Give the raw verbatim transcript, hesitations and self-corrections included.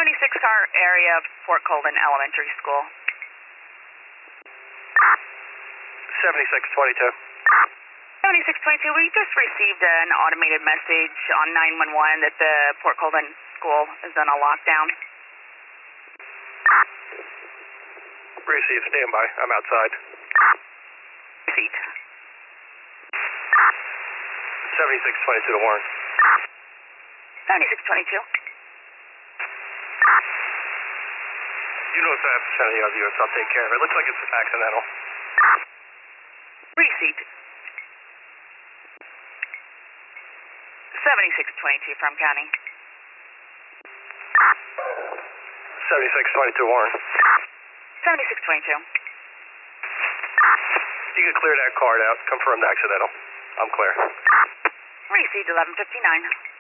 seventy-six car area of Port Colden Elementary School. seventy-six twenty-two. seventy-six twenty-two, we just received an automated message on nine one one that the Port Colden School is on a lockdown. Receive, stand by. I'm outside. Seat. seventy-six twenty-two to Warren. seventy-six twenty-two. You know if I have to send any other units, I'll take care of it. It looks like it's accidental. Receipt. seventy-six twenty-two from County. seventy-six twenty-two Warren. seventy-six twenty-two. You can clear that card out. Confirmed accidental. I'm clear. Receipt eleven fifty-nine.